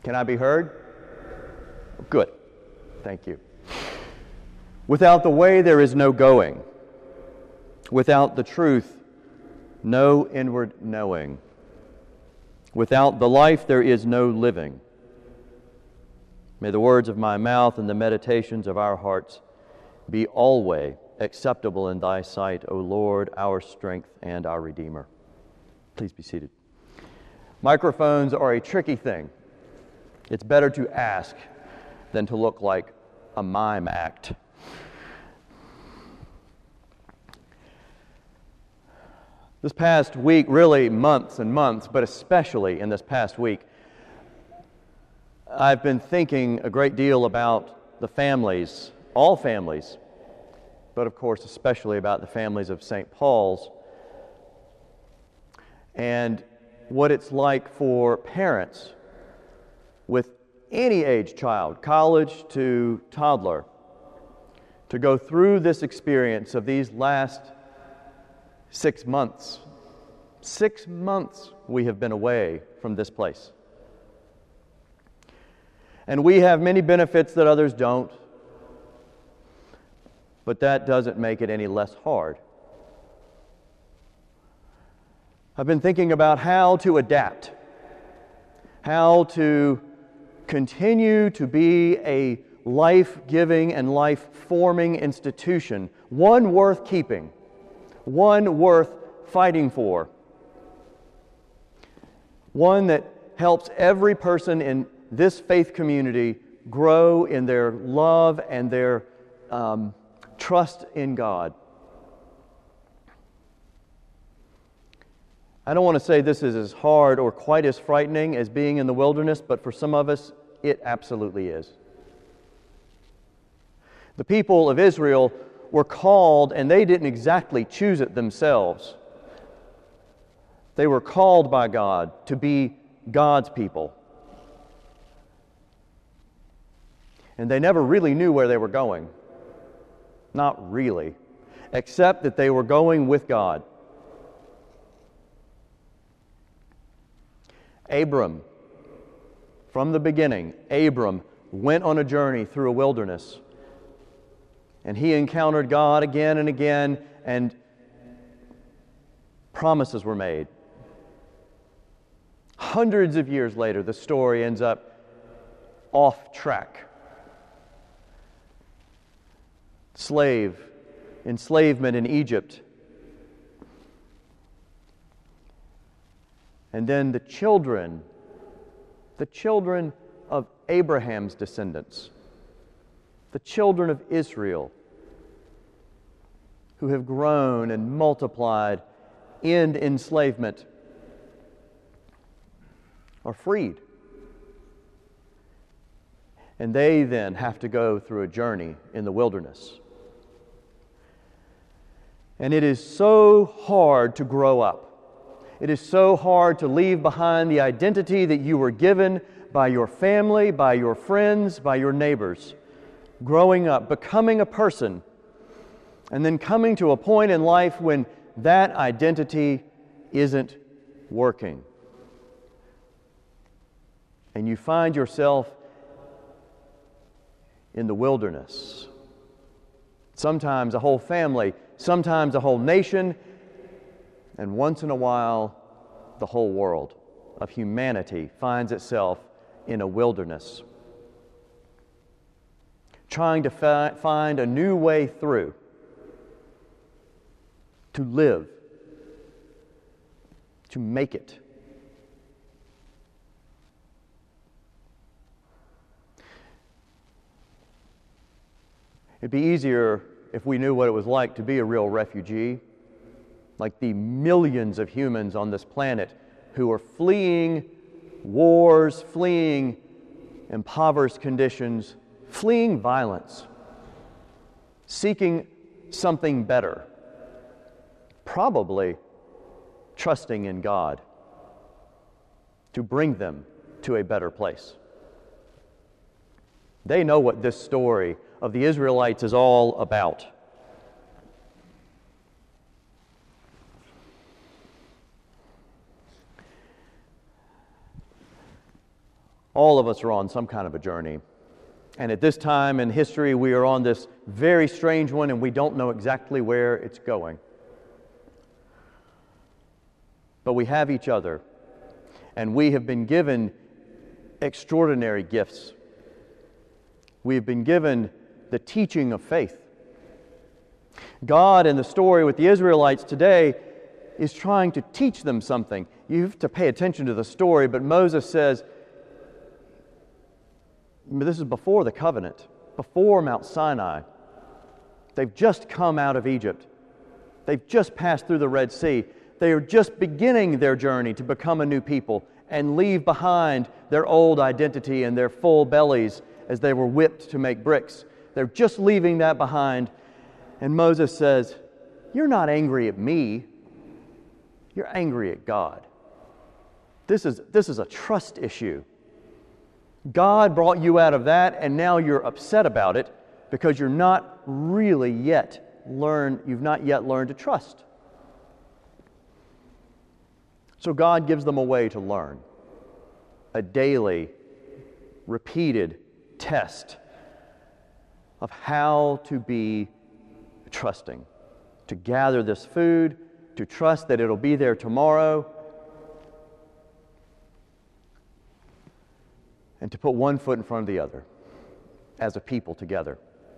Can I be heard? Good. Thank you. Without the way, there is no going. Without the truth, no inward knowing. Without the life, there is no living. May the words of my mouth and the meditations of our hearts be always acceptable in thy sight, O Lord, our strength and our Redeemer. Please be seated. Microphones are a tricky thing. It's better to ask than to look like a mime act. This past week, really months and months, but especially in this past week, I've been thinking a great deal about the families, all families, but of course especially about the families of St. Paul's, and what it's like for parents with any age child, college to toddler, to go through this experience of these last 6 months. 6 months we have been away from this place. And we have many benefits that others don't, but that doesn't make it any less hard. I've been thinking about how to adapt, how to continue to be a life-giving and life-forming institution, one worth keeping, one worth fighting for, one that helps every person in this faith community grow in their love and their trust in God. I don't want to say this is as hard or quite as frightening as being in the wilderness, but for some of us, it absolutely is. The people of Israel were called, and they didn't exactly choose it themselves. They were called by God to be God's people. And they never really knew where they were going. Not really, except that they were going with God. Abram, from the beginning, Abram went on a journey through a wilderness. And he encountered God again and again, and promises were made. Hundreds of years later, the story ends up off track. Enslavement in Egypt. And then the children of Abraham's descendants, the children of Israel, who have grown and multiplied in enslavement, are freed. And they then have to go through a journey in the wilderness. And it is so hard to grow up. It is so hard to leave behind the identity that you were given by your family, by your friends, by your neighbors. Growing up, becoming a person, and then coming to a point in life when that identity isn't working. And you find yourself in the wilderness. Sometimes a whole family, sometimes a whole nation, and once in a while, the whole world of humanity finds itself in a wilderness, trying to find a new way through, to live, to make it. It'd be easier if we knew what it was like to be a real refugee, like the millions of humans on this planet who are fleeing wars, fleeing impoverished conditions, fleeing violence, seeking something better, probably trusting in God to bring them to a better place. They know what this story of the Israelites is all about. All of us are on some kind of a journey. And at this time in history, we are on this very strange one, and we don't know exactly where it's going. But we have each other, and we have been given extraordinary gifts. We have been given the teaching of faith. God, in the story with the Israelites today, is trying to teach them something. You have to pay attention to the story, but Moses says, this is before the covenant, before Mount Sinai. They've just come out of Egypt. They've just passed through the Red Sea. They are just beginning their journey to become a new people and leave behind their old identity and their full bellies as they were whipped to make bricks. They're just leaving that behind. And Moses says, you're not angry at me. You're angry at God. This is a trust issue. God brought you out of that, and now you're upset about it because you've not yet learned to trust. So God gives them a way to learn, a daily, repeated test of how to be trusting, to gather this food, to trust that it'll be there tomorrow, and to put one foot in front of the other as a people together.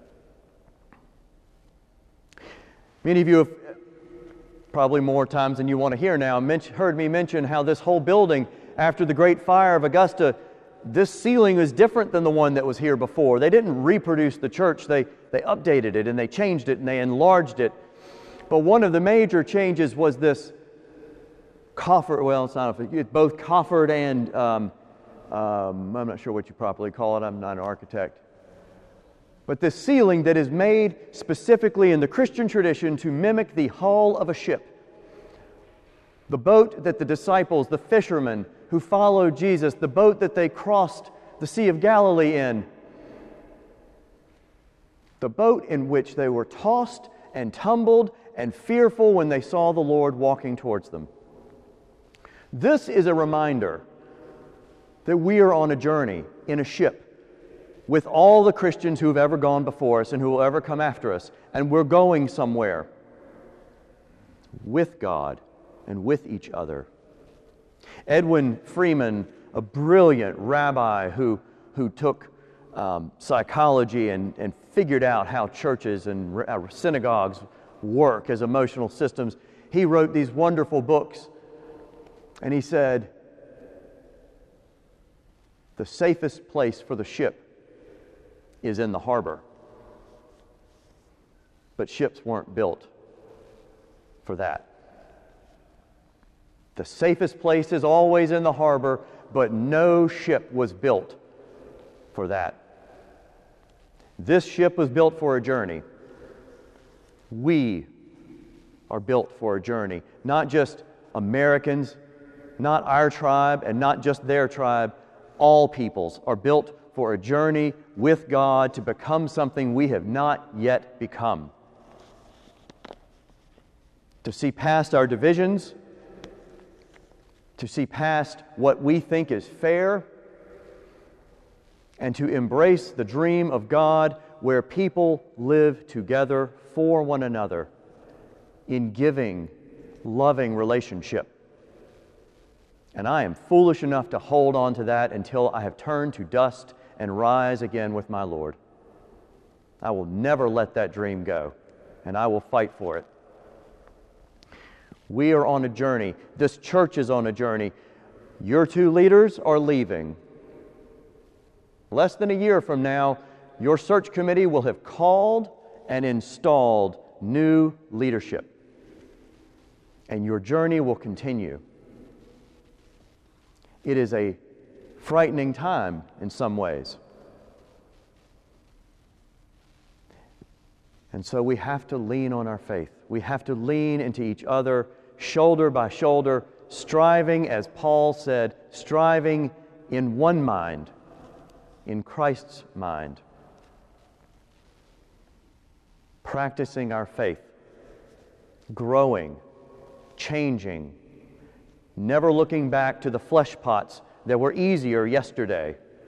Many of you have, probably more times than you want to hear now, heard me mention how this whole building, after the Great Fire of Augusta, this ceiling is different than the one that was here before. They didn't reproduce the church. They updated it, and they changed it, and they enlarged it. But one of the major changes was this coffer. Well, it's both coffered and I'm not sure what you properly call it. I'm not an architect. But this ceiling that is made specifically in the Christian tradition to mimic the hull of a ship. The boat that the disciples, the fishermen who followed Jesus, the boat that they crossed the Sea of Galilee in, the boat in which they were tossed and tumbled and fearful when they saw the Lord walking towards them. This is a reminder that we are on a journey in a ship with all the Christians who have ever gone before us and who will ever come after us, and we're going somewhere with God and with each other. Edwin Freeman, a brilliant rabbi who took psychology and figured out how churches and synagogues work as emotional systems, he wrote these wonderful books, and he said, the safest place for the ship is in the harbor. But ships weren't built for that. The safest place is always in the harbor, but no ship was built for that. This ship was built for a journey. We are built for a journey. Not just Americans, not our tribe, and not just their tribe. All peoples are built for a journey with God to become something we have not yet become. To see past our divisions, to see past what we think is fair, and to embrace the dream of God where people live together for one another in giving, loving relationship. And I am foolish enough to hold on to that until I have turned to dust and rise again with my Lord. I will never let that dream go, and I will fight for it. We are on a journey. This church is on a journey. Your two leaders are leaving. Less than a year from now, your search committee will have called and installed new leadership. And your journey will continue. It is a frightening time in some ways. And so we have to lean on our faith. We have to lean into each other, shoulder by shoulder, striving, as Paul said, striving in one mind, in Christ's mind. Practicing our faith, growing, changing, never looking back to the flesh pots that were easier yesterday,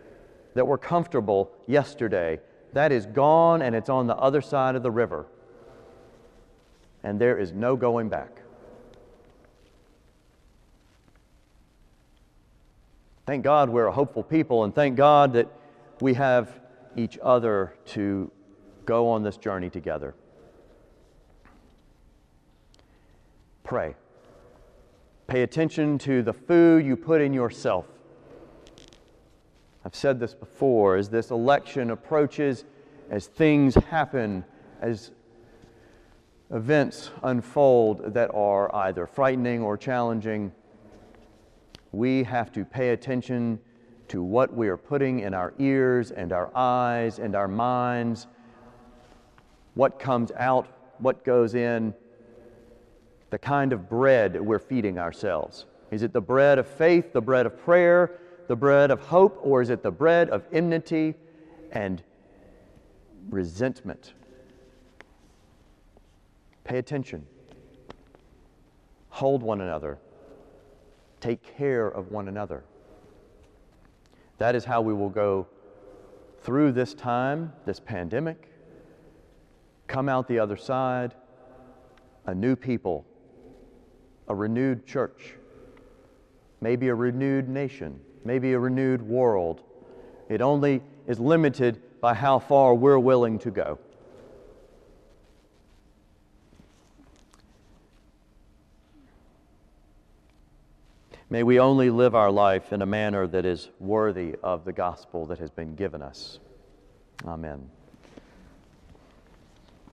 that were comfortable yesterday, that is gone and it's on the other side of the river. And there is no going back. Thank God we're a hopeful people, and thank God that we have each other to go on this journey together. Pray. Pay attention to the food you put in yourself. I've said this before, as this election approaches, as things happen, as events unfold that are either frightening or challenging, we have to pay attention to what we are putting in our ears and our eyes and our minds, what comes out, what goes in, the kind of bread we're feeding ourselves. Is it the bread of faith, the bread of prayer, the bread of hope, or is it the bread of enmity and resentment? Pay attention. Hold one another. Take care of one another. That is how we will go through this time, this pandemic, come out the other side, a new people, a renewed church, maybe a renewed nation, maybe a renewed world. It only is limited by how far we're willing to go. May we only live our life in a manner that is worthy of the gospel that has been given us. Amen.